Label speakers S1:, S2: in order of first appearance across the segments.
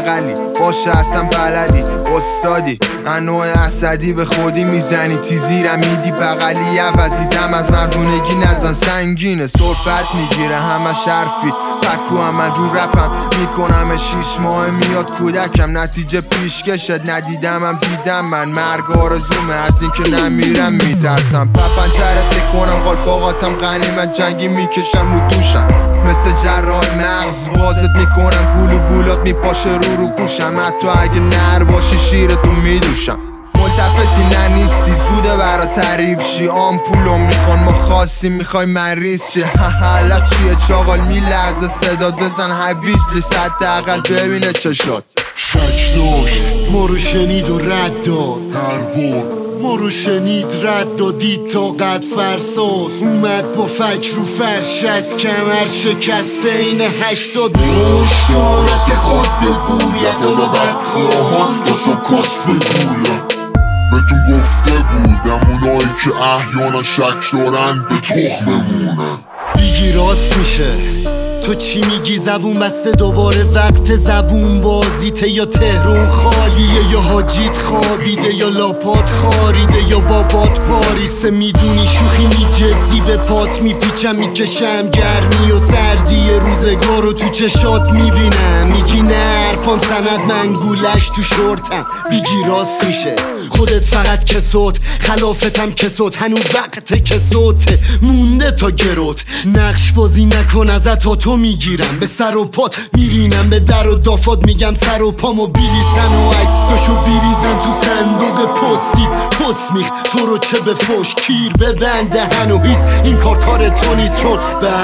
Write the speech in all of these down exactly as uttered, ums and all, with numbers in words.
S1: بغلی باشه اصلا بلدی استادی انوع اسدی به خودی میزنی تیزیرم میدی بغلی عوضی دم از مردونگی نزن سنگینه صرفت میگیره همه شرفی پکو هم من رو رپم میکنم شیش ماه میاد کودکم نتیجه پیشکشت ندیدمم دیدم من مرگ آرزومه از این که نمیرم میترسم پپنچرت میکنم قلپاقاتم غنیمت جنگی میکشم رو دوشم مثل جراح مغز بازت میکنم گول و بولات میپاشه رو رو گوشم حتی اگه نر باشی شیرتو میدوشم ملتفتی نه نیستی زوده برا تعریف شی آمپولو میخوان ما خواستیم میخوای مریض شی لف چیه چاقال میلرزه صداد بزن هویجلی صد اقل ببینه چه شد
S2: شک داشت ما رو شنید و رد داد هر بار ما رو شنید رد دادید تا قد فرساس اومد با فکر رو فرش از کمر شکسته این هشتاد مشتان است که خود بگوید و بدخواهان تا سکست بگوید بهتون گفته بودم اونایی که احیانا شک دارن به تخممونن دیگی راست میشه تو چی میگی زبون بسته دوباره وقت زبون بازیته یا تهرون خالیه یا حاجیت خوابیده یا لاپات خاریده یا بابات پاریسه میدونی شوخی می جدی به پات میپیچم میکشم گرمی و سردی روزگار رو تو چشات میبینم میگی نه حرفان سند من گولش تو شورتم بیگی راست میشه خودت فقط کسوت خلافتم کسوت هنو وقت کسوته مونده تا گروت نقش بازی نکن ازت تا تو میگیرم به سر و پات میرینم به در و دافات میگم سر و پامو بیلیسن و عکساشو بیریزن تو صندوق پستی پست میخ تو رو چه به فوش کیر ببند دهن و هیس این کار کار تو نیست چون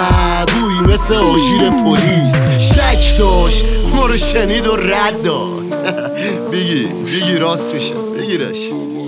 S2: ببوی مثل آژیر پلیس شک داشت ما رو شنید و رد داد بگی بگی راست میشه بگیرش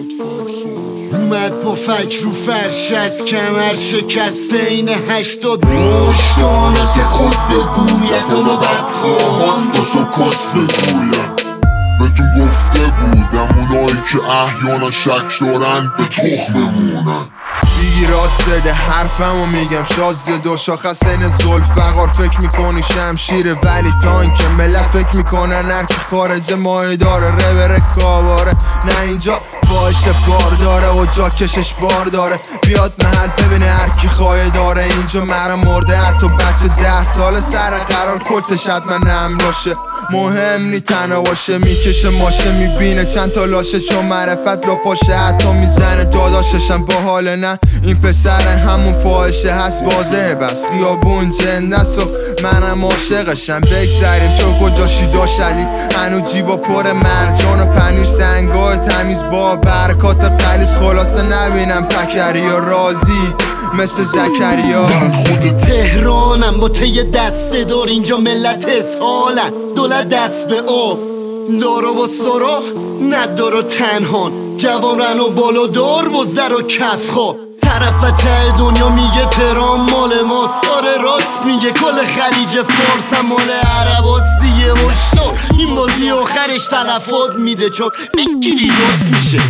S2: اومد با فکر رو فرش از کمر شکسته این هشتاد مشتان است که خود بگوید و بدخواهان تا سکست بگوید بهتون گفته بودم اونایی که احیانا شک دارن به تخممونن
S1: بیگی راست ده حرفمو میگم شازده دو شاخص این زلفقار فکر میکنی شمشیره ولی تانکه ملت فکر میکنن هرکی خارج ماهی داره ربره کاباره نه اینجا فاحش بار داره و جا کشش بار داره بیاد محل ببینه هرکی خواهی داره اینجا مرم مرده حتی بچه ده سال سر قرار کلتش حتما نم باشه مهم نی تنها باشه میکشه ماشه میبینه چند تا لاشه چون معرفت رو پاشه حتی میزنه داداششم با حال نه این پسر همون فاحشه هست واضحه بس خیابون جندست و منم عاشقشم بگذریم تو کجاشی داشلی هنو جیبا پر مرجان و پنیر سنگای تمیز با برکات قلیس خلاصه نبینم تکری و رازی مثل زکریا
S2: من خود تهرانم با ته دسته دار اینجا ملت اسحالن دولت دست به آب دارا با سرا ندار و تنهان جوانن و بالا دار و زر و کف خواب طرف ته دنیا میگه تهران مال ما ساره راست میگه کل خلیج فارس مال عرباست دیگه هشدار این بازی آخرش تلفات میده چون بگیری راست میشه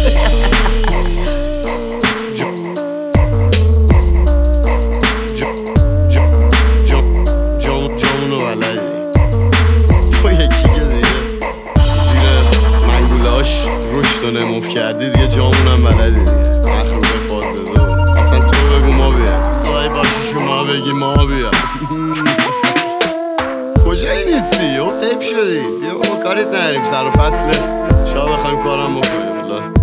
S2: رشد و نموف کردی دیگه جامونم بلدی دیگه مخروب فازه دو اصلا تو بگو ما بیم زای باشی شما بگی ما بیم کجایی نیستی؟ او حیب شدی بیا ما کاریت نهاریم سر و فصله شاید بخوایم کارم بکنیم